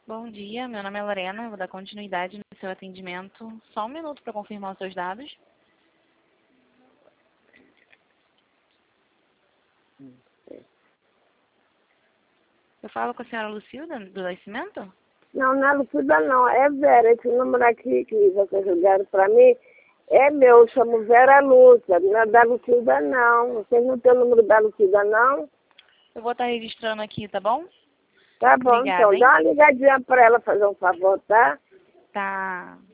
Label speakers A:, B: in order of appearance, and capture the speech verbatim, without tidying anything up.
A: Bom dia, meu nome é Lorena, eu vou dar continuidade no seu atendimento. Só um minuto para confirmar os seus dados. Eu falo com a senhora Lucilda, do Nascimento?
B: Não, não é Lucilda não, é Vera. Esse número aqui que vocês ligaram para mim é meu, eu chamo Vera Lúcia, não é da Lucilda não. Vocês não têm o número da Lucilda não?
A: Eu vou estar registrando aqui, tá bom?
B: Tá bom,
A: Obrigada,
B: então
A: hein?
B: dá uma ligadinha para ela fazer um favor, tá?
A: Tá.